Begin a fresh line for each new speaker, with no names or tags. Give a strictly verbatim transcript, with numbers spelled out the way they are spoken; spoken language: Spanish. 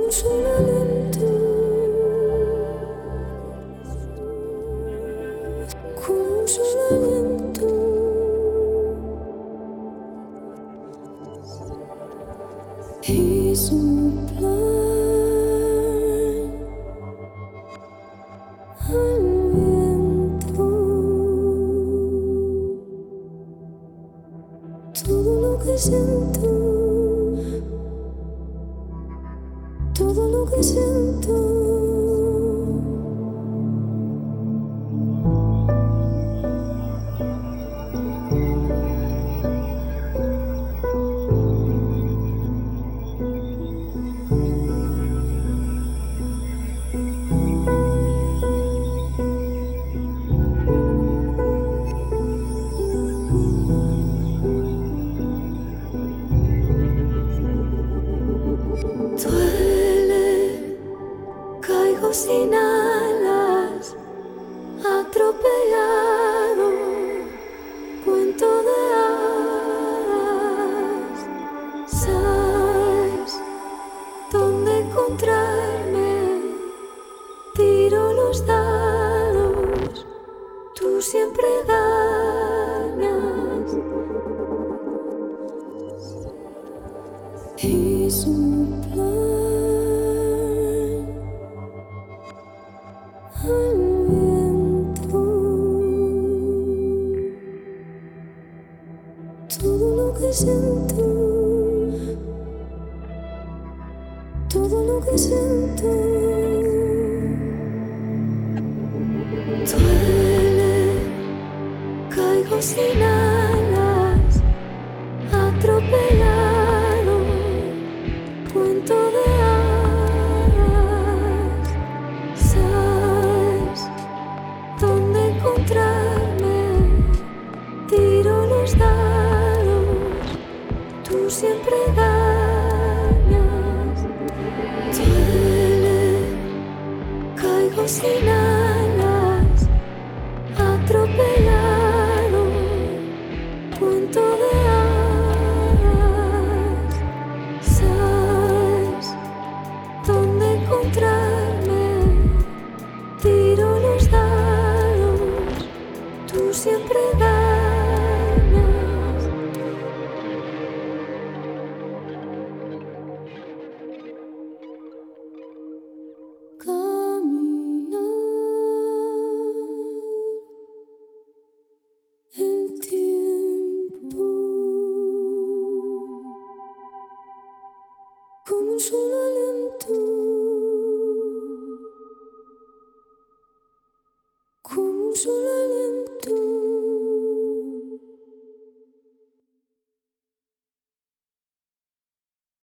un solo aliento, como un solo aliento. Y soplar al viento todo lo que siento, todo lo que siento. Duele, caigo sin alas, atropellado, cuento de hadas. Sabes dónde encontrarme, tiro los dados, tú siempre ganas. Y soplar al viento todo lo que siento, todo lo que siento. Duele, caigo sin alas, atropellado, cuento de hadas. Sabes dónde encontrarme, tiro los dados, tú siempre ganas. Duele, caigo sin alas, atropellado, cuento de hadas. Sabes dónde encontrarme, tiro los dados, tú siempre ganas. Caminar el tiempo como un solo aliento.